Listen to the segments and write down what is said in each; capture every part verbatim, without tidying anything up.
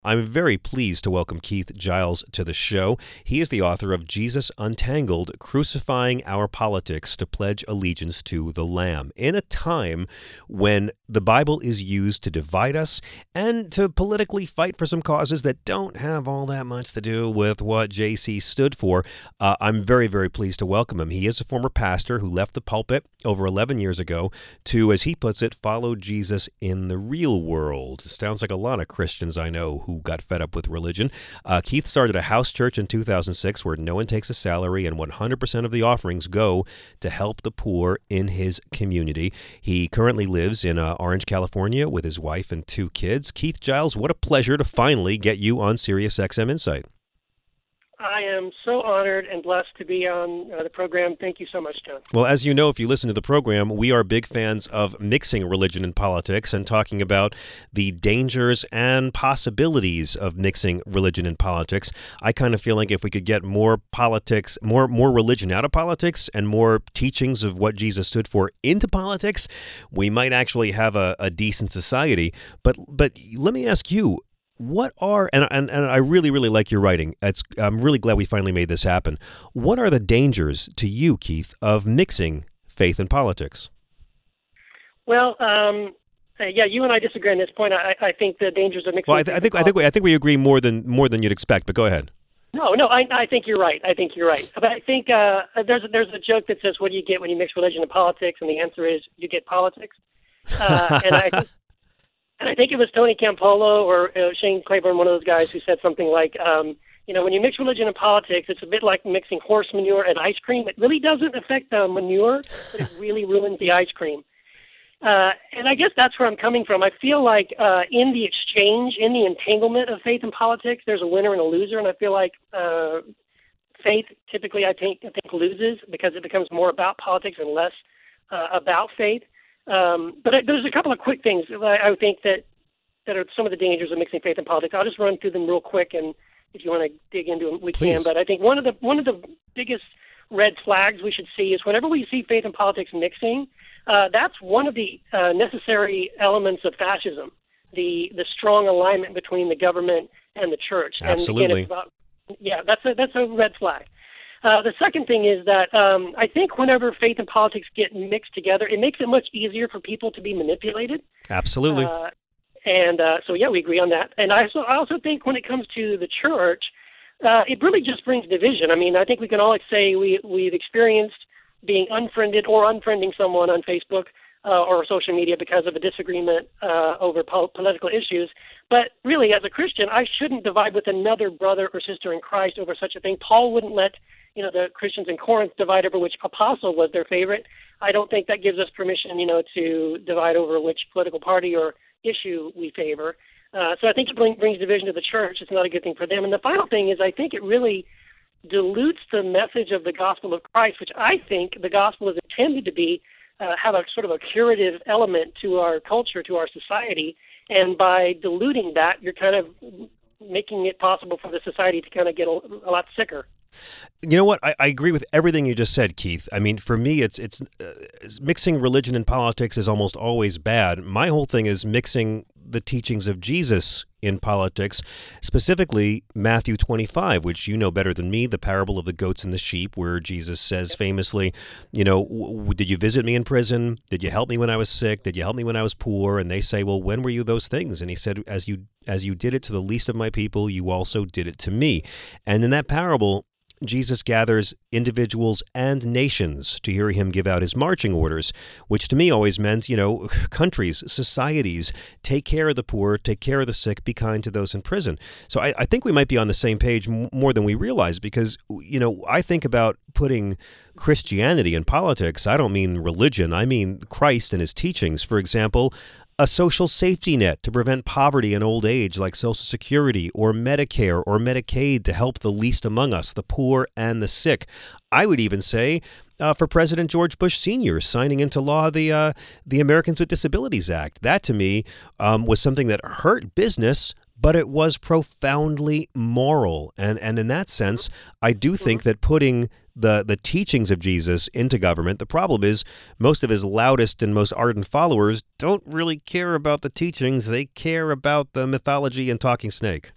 I'm very pleased to welcome Keith Giles to the show. He is the author of Jesus Untangled, Crucifying Our Politics to Pledge Allegiance to the Lamb. In a time when the Bible is used to divide us and to politically fight for some causes that don't have all that much to do with what J C stood for, uh, I'm very, very pleased to welcome him. He is a former pastor who left the pulpit over eleven years ago to, as he puts it, follow Jesus in the real world. Sounds like a lot of Christians I know who who got fed up with religion. Uh, Keith started a house church in two thousand six where no one takes a salary and one hundred percent of the offerings go to help the poor in his community. He currently lives in uh, Orange, California with his wife and two kids. Keith Giles, what a pleasure to finally get you on SiriusXM Insight. I am so honored and blessed to be on uh, the program. Thank you so much, John. Well, as you know, if you listen to the program, we are big fans of mixing religion and politics and talking about the dangers and possibilities of mixing religion and politics. I kind of feel like if we could get more politics, more more religion out of politics and more teachings of what Jesus stood for into politics, we might actually have a, a decent society. But but let me ask you, what are, and, and and I really, really like your writing. It's, I'm really glad we finally made this happen. What are the dangers to you, Keith, of mixing faith and politics? Well, um, uh, yeah, you and I disagree on this point. I, I think the dangers of mixing Well, I, th- I think I think we, I think we agree more than more than you'd expect. But go ahead. No, no, I, I think you're right. I think you're right. But I think uh, there's a, there's a joke that says, "What do you get when you mix religion and politics?" And the answer is, you get politics. Uh, and I. Think, And I think it was Tony Campolo or uh, Shane Claiborne, one of those guys, who said something like, um, you know, when you mix religion and politics, it's a bit like mixing horse manure and ice cream. It really doesn't affect the manure, but it really ruins the ice cream. Uh, and I guess that's where I'm coming from. I feel like uh, in the exchange, in the entanglement of faith and politics, there's a winner and a loser. And I feel like uh, faith typically, I think, I think loses because it becomes more about politics and less uh, about faith. Um, but I, there's a couple of quick things I, I think that, that are some of the dangers of mixing faith and politics. I'll just run through them real quick, and if you want to dig into them, we Please. can. But I think one of the one of the biggest red flags we should see is whenever we see faith and politics mixing, uh, that's one of the uh, necessary elements of fascism, the the strong alignment between the government and the church. Absolutely. And, and it's about, yeah, that's a, that's a red flag. Uh, the second thing is that um, I think whenever faith and politics get mixed together, it makes it much easier for people to be manipulated. Absolutely. Uh, and uh, so, yeah, we agree on that. And I also, I also think when it comes to the church, uh, it really just brings division. I mean, I think we can all say we, we've experienced being unfriended or unfriending someone on Facebook uh, or social media because of a disagreement uh, over po- political issues. But really, as a Christian, I shouldn't divide with another brother or sister in Christ over such a thing. Paul wouldn't let you know, the Christians in Corinth divide over which apostle was their favorite. I don't think that gives us permission, you know, to divide over which political party or issue we favor. Uh, so I think it bring, brings division to the church. It's not a good thing for them. And the final thing is I think it really dilutes the message of the gospel of Christ, which I think the gospel is intended to be, uh, have a sort of a curative element to our culture, to our society. And by diluting that, you're kind of making it possible for the society to kind of get a, a lot sicker. You know what? I, I agree with everything you just said, Keith. I mean, for me, it's it's uh, mixing religion and politics is almost always bad. My whole thing is mixing the teachings of Jesus in politics, specifically Matthew twenty-five, which you know better than me, the parable of the goats and the sheep, where Jesus says famously, you know, w- did you visit me in prison? Did you help me when I was sick? Did you help me when I was poor? And they say, well, when were you those things? And he said, as you as you did it to the least of my people, you also did it to me. And in that parable, Jesus gathers individuals and nations to hear him give out his marching orders, which to me always meant, you know, countries, societies, take care of the poor, take care of the sick, be kind to those in prison. So I, I think we might be on the same page m- more than we realize because, you know, I think about putting Christianity in politics. I don't mean religion. I mean Christ and his teachings. For example, a social safety net to prevent poverty in old age like Social Security or Medicare or Medicaid to help the least among us, the poor and the sick. I would even say uh, for President George Bush Senior signing into law the uh, the Americans with Disabilities Act. That to me um, was something that hurt business but it was profoundly moral. And and in that sense, I do think that putting the the teachings of Jesus into government, the problem is most of his loudest and most ardent followers don't really care about the teachings. They care about the mythology and talking snake.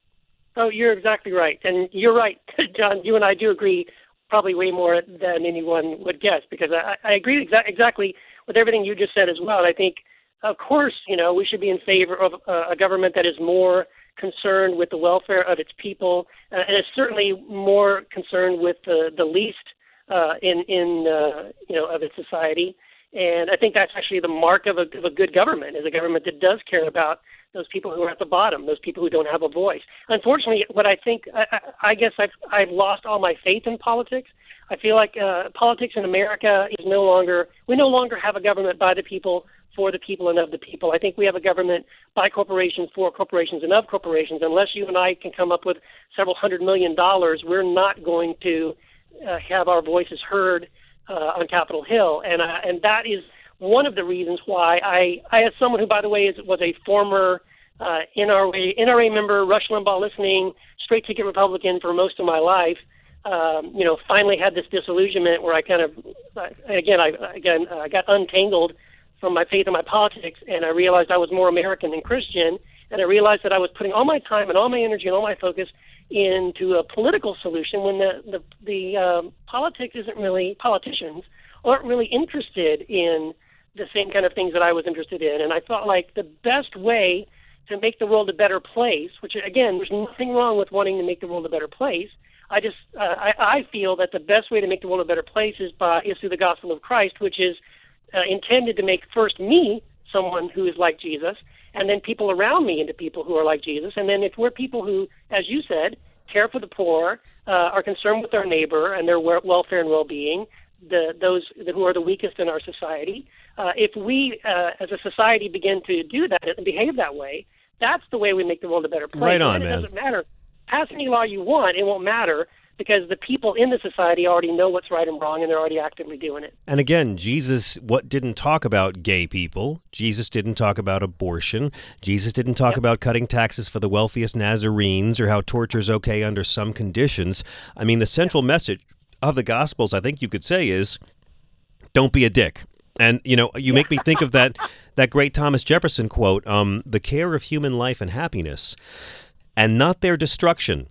Oh, you're exactly right. And you're right, John. You and I do agree probably way more than anyone would guess, because I, I agree exa- exactly with everything you just said as well. And I think, of course, you know, we should be in favor of uh, a government that is more concerned with the welfare of its people, uh, and is certainly more concerned with the, the least uh, in, in uh, you know, of its society. And I think that's actually the mark of a, of a good government, is a government that does care about those people who are at the bottom, those people who don't have a voice. Unfortunately, what I think, I, I guess I've, I've lost all my faith in politics. I feel like uh, politics in America is no longer, we no longer have a government by the people, for the people, and of the people. I think we have a government by corporations, for corporations, and of corporations. Unless you and I can come up with several hundred million dollars, we're not going to uh, have our voices heard uh, on Capitol Hill. And uh, and that is one of the reasons why I, I as someone who, by the way, is, was a former uh, N R A, N R A member, Rush Limbaugh listening, straight ticket Republican for most of my life, um, you know, finally had this disillusionment where I kind of, uh, again, I again uh, got untangled from my faith and my politics, and I realized I was more American than Christian, and I realized that I was putting all my time and all my energy and all my focus into a political solution when the the, the um, politics isn't really, politicians aren't really interested in the same kind of things that I was interested in. And I felt like the best way to make the world a better place, which, again, there's nothing wrong with wanting to make the world a better place. I just, uh, I, I feel that the best way to make the world a better place is by, is through the gospel of Christ, which is Uh, intended to make first me someone who is like Jesus, and then people around me into people who are like Jesus. And then if we're people who, as you said, care for the poor, uh, are concerned with their neighbor and their welfare and well-being, the, those who are the weakest in our society, uh, if we uh, as a society begin to do that and behave that way, that's the way we make the world a better place. Right on, and it man. doesn't matter. Pass any law you want, it won't matter, because the people in the society already know what's right and wrong, and they're already actively doing it. And again, Jesus what didn't talk about gay people. Jesus didn't talk about abortion. Jesus didn't talk yep. about cutting taxes for the wealthiest Nazarenes or how torture is okay under some conditions. I mean, the central yep. message of the Gospels, I think you could say, is don't be a dick. And, you know, you make me think of that that great Thomas Jefferson quote, um, the care of human life and happiness, and not their destruction,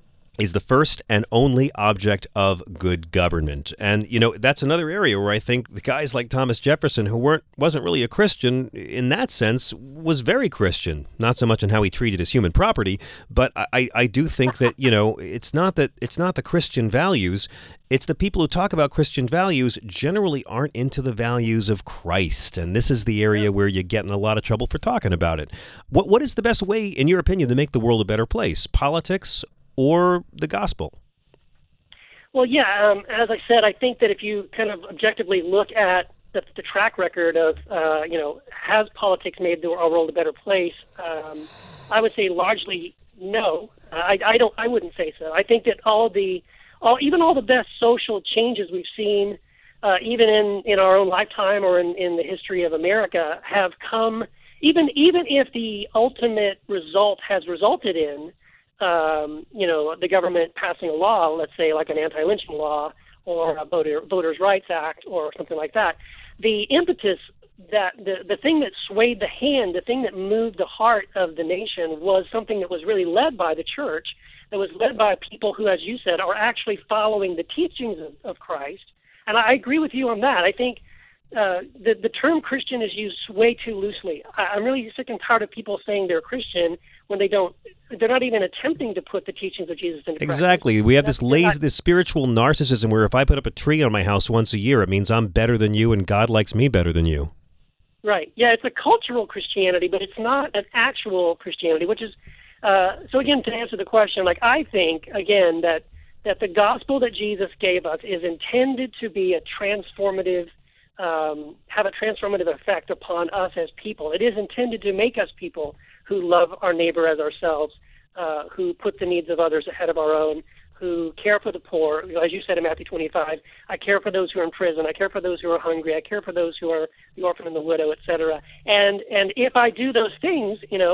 is the first and only object of good government. And, you know, that's another area where I think the guys like Thomas Jefferson, who weren't wasn't really a Christian in that sense, was very Christian. Not so much in how he treated his human property, but I, I do think that, you know, it's not that it's not the Christian values. It's the people who talk about Christian values generally aren't into the values of Christ. And this is the area where you get in a lot of trouble for talking about it. What What is the best way, in your opinion, to make the world a better place? Politics or the gospel? Well, yeah, um, as I said, I think that if you kind of objectively look at the, the track record of, uh, you know, has politics made the, our world a better place? Um, I would say largely no. I, I don't. I wouldn't say so. I think that all the, all even all the best social changes we've seen, uh, even in, in our own lifetime or in, in the history of America, have come. Even even if the ultimate result has resulted in Um, you know, the government passing a law, let's say like an anti-lynching law or a voter, Voters' Rights Act or something like that, the impetus, that the, the thing that swayed the hand, the thing that moved the heart of the nation was something that was really led by the church, that was led by people who, as you said, are actually following the teachings of, of Christ. And I agree with you on that. I think uh, the, the term Christian is used way too loosely. I, I'm really sick and tired of people saying they're Christian when they don't, they're not even attempting to put the teachings of Jesus into practice. Exactly. We have That's this lazy, not, this spiritual narcissism where if I put up a tree on my house once a year, it means I'm better than you and God likes me better than you. Right. Yeah, it's a cultural Christianity, but it's not an actual Christianity, which is, uh, so again, to answer the question, like I think, again, that, that the gospel that Jesus gave us is intended to be a transformative, um, have a transformative effect upon us as people. It is intended to make us people who love our neighbor as ourselves, uh, who put the needs of others ahead of our own, who care for the poor. As you said in Matthew twenty-five, I care for those who are in prison. I care for those who are hungry. I care for those who are the orphan and the widow, et cetera. And and if I do those things, you know,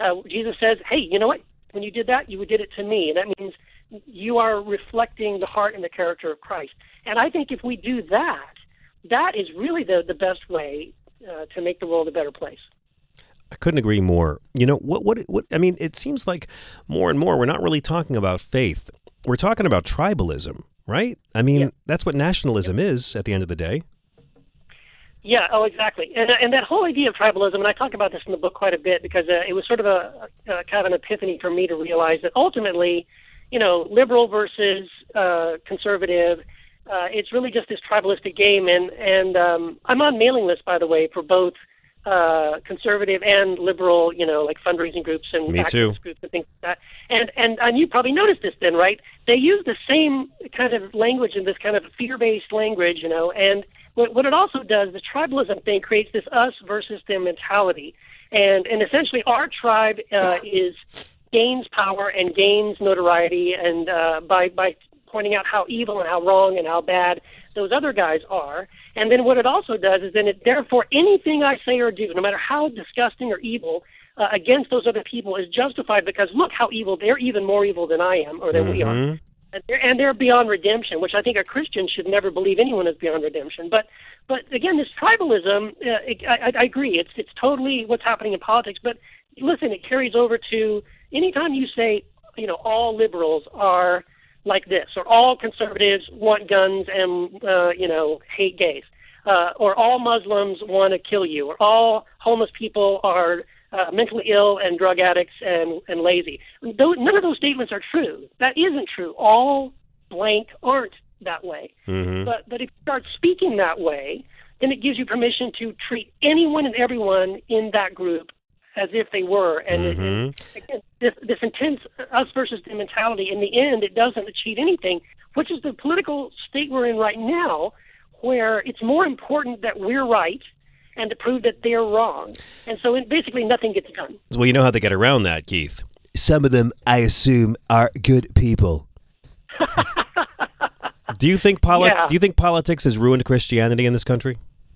Uh, Jesus says, hey, you know what? When you did that, you did it to me. And that means you are reflecting the heart and the character of Christ. And I think if we do that, that is really the, the best way uh, to make the world a better place. I couldn't agree more. You know, what, what, what, I mean, it seems like more and more we're not really talking about faith. We're talking about tribalism, right? I mean, Yeah. that's what nationalism is at the end of the day. Yeah, oh, exactly. And and that whole idea of tribalism, and I talk about this in the book quite a bit because uh, it was sort of a, a kind of an epiphany for me to realize that ultimately, you know, liberal versus uh, conservative, uh, it's really just this tribalistic game. And, and um, I'm on mailing lists, by the way, for both uh, conservative and liberal, you know, like fundraising groups and Me activist too. groups and things like that. And, and, and you probably noticed this then, right? They use the same kind of language and this kind of fear-based language, you know, and what, what it also does, the tribalism thing creates this us versus them mentality. And, and essentially our tribe uh, is gains power and gains notoriety and uh, by, by pointing out how evil and how wrong and how bad those other guys are. And then what it also does is then it, therefore anything I say or do, no matter how disgusting or evil uh, against those other people is justified because look how evil, they're even more evil than I am or than Mm-hmm. we are. And they're, and they're beyond redemption, which I think a Christian should never believe anyone is beyond redemption. But, but again, this tribalism, uh, it, I, I agree, it's it's totally what's happening in politics. But listen, it carries over to anytime you say, you know, all liberals are like this, or all conservatives want guns and uh, you know hate gays, uh, or all Muslims want to kill you, or all homeless people are Uh, mentally ill and drug addicts and, and lazy. Those, none of those statements are true. That isn't true. All blank aren't that way. Mm-hmm. But but if you start speaking that way, then it gives you permission to treat anyone and everyone in that group as if they were. And, Mm-hmm. and again, this, this intense us versus them mentality, in the end, it doesn't achieve anything, which is the political state we're in right now, where it's more important that we're right and to prove that they're wrong. And so it, basically nothing gets done. Well, you know how they get around that, Keith. Some of them, I assume, are good people. Do you think poli- Yeah. Do you think politics has ruined Christianity in this country?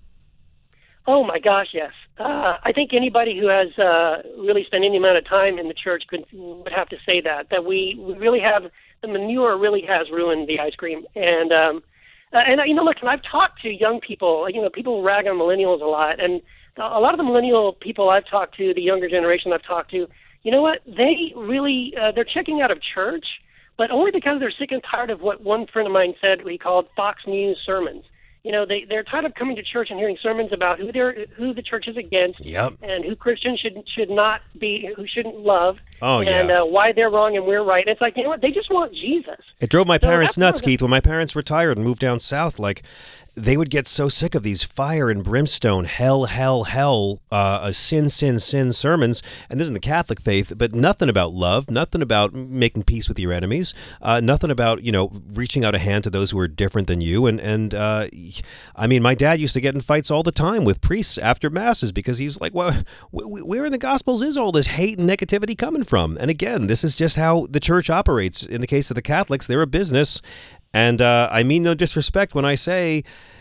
Oh, my gosh, yes. Uh, I think anybody who has uh, really spent any amount of time in the church could would have to say that, that we, we really have, the manure really has ruined the ice cream. And, um, uh, and you know, look, and I've talked to young people, you know, people rag on millennials a lot, and a lot of the millennial people I've talked to, the younger generation I've talked to, you know what, they really, uh, they're checking out of church, but only because they're sick and tired of what one friend of mine said he called Fox News sermons. You know, they, they're tired of coming to church and hearing sermons about who they're who the church is against, Yep. and who Christians should should not be, who shouldn't love, Oh, and yeah. uh, why they're wrong and we're right. And it's like, you know what, they just want Jesus. It drove my So parents that's nuts, part of the- Keith. When my parents retired and moved down south, like, they would get so sick of these fire and brimstone, hell, hell, hell, uh, uh, sin, sin, sin sermons. And this is in the Catholic faith, but nothing about love, nothing about making peace with your enemies, uh, nothing about, you know, reaching out a hand to those who are different than you. And, and uh, I mean, my dad used to get in fights all the time with priests after masses because he was like, well, wh- where in the Gospels is all this hate and negativity coming from? And again, this is just how the church operates. In the case of the Catholics, they're a business. And uh, I mean no disrespect when I say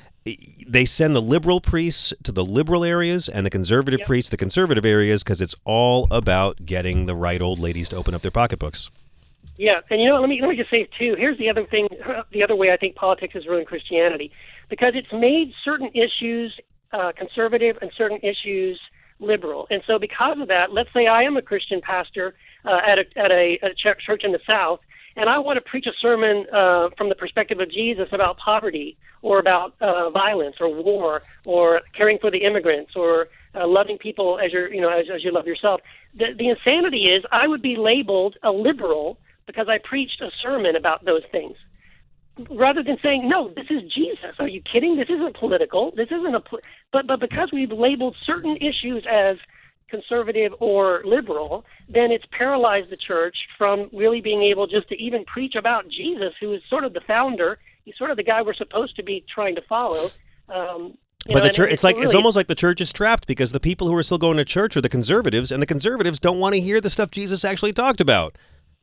they send the liberal priests to the liberal areas and the conservative Yep. priests to the conservative areas because it's all about getting the right old ladies to open up their pocketbooks. Yeah, and you know, let me let me just say too. Here's the other thing, the other way I think politics has ruined Christianity, because it's made certain issues uh, conservative and certain issues liberal. And so, because of that, let's say I am a Christian pastor uh, at a at a, a ch- church in the South, and I want to preach a sermon uh, from the perspective of Jesus about poverty or about uh, violence or war or caring for the immigrants or uh, loving people as you you know as, as you love yourself. The, the insanity is I would be labeled a liberal because I preached a sermon about those things, rather than saying, no, this is Jesus. Are you kidding? This isn't political. This isn't a, pol-. but but because we've labeled certain issues as conservative or liberal, then it's paralyzed the church from really being able just to even preach about Jesus, who is sort of the founder. He's sort of the guy we're supposed to be trying to follow. Um, you But know, the and church, it's like really, it's almost like the church is trapped because the people who are still going to church are the conservatives, and the conservatives don't want to hear the stuff Jesus actually talked about.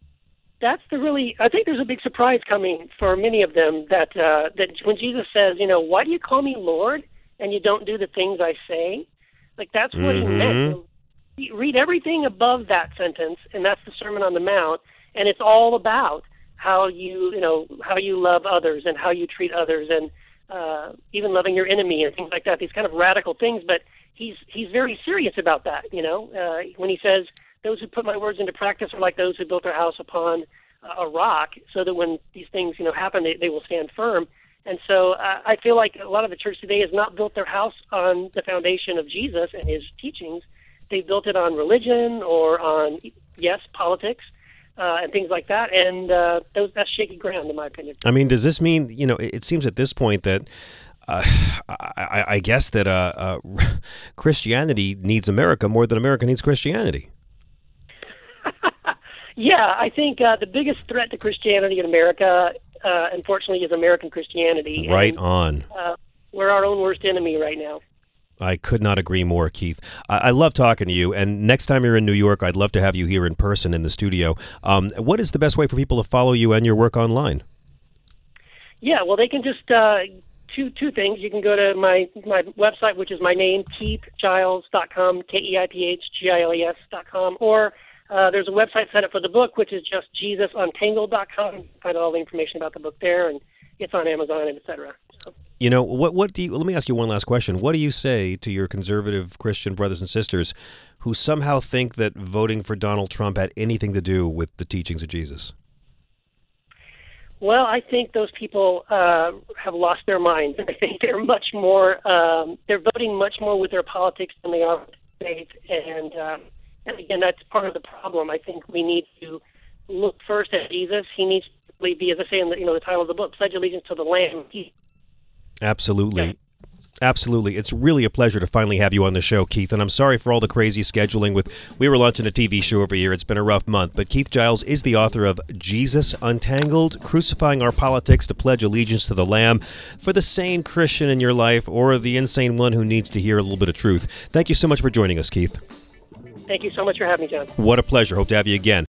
That's the really. I think there's a big surprise coming for many of them that uh, that when Jesus says, you know, why do you call me Lord and you don't do the things I say? Like that's what Mhm. he meant. read everything above that sentence, and that's the Sermon on the Mount, and it's all about how you, you know, how you love others and how you treat others, and uh, even loving your enemy and things like that. These kind of radical things, but he's he's very serious about that. You know, uh, when he says, "Those who put my words into practice are like those who built their house upon a rock," so that when these things, you know, happen, they, they will stand firm. And so uh, I feel like a lot of the church today has not built their house on the foundation of Jesus and his teachings. They've built it on religion or on, yes, politics. Uh, and things like that, and uh, those, that's shaky ground, in my opinion. I mean, does this mean, you know, it, it seems at this point that, uh, I, I guess that uh, uh, Christianity needs America more than America needs Christianity. Yeah, I think uh, the biggest threat to Christianity in America, uh, unfortunately, is American Christianity. Right and, on. Uh, we're our own worst enemy right now. I could not agree more, Keith. I, I love talking to you, and next time you're in New York, I'd love to have you here in person in the studio. Um, what is the best way for people to follow you and your work online? Yeah, well, they can just, uh, two two things. You can go to my, my website, which is my name, keith giles dot com, K E I P H G I L E S dot com, or uh, there's a website set up for the book, which is just jesus untangled dot com. You can find all the information about the book there, and it's on Amazon, and et cetera. So. You know, what What do you, let me ask you one last question. What do you say to your conservative Christian brothers and sisters who somehow think that voting for Donald Trump had anything to do with the teachings of Jesus? Well, I think those people uh, have lost their minds. I think they're much more, um, they're voting much more with their politics than they are with faith. And, uh, and again, that's part of the problem. I think we need to look first at Jesus. He needs to be, as I say in the, you know, the title of the book, pledge allegiance to the Lamb. He, Absolutely. Yeah. Absolutely. It's really a pleasure to finally have you on the show, Keith. And I'm sorry for all the crazy scheduling with, we were launching a T V show over here. It's been a rough month. But Keith Giles is the author of Jesus Untangled, Crucifying Our Politics to Pledge Allegiance to the Lamb, for the sane Christian in your life or the insane one who needs to hear a little bit of truth. Thank you so much for joining us, Keith. Thank you so much for having me, John. What a pleasure. Hope to have you again.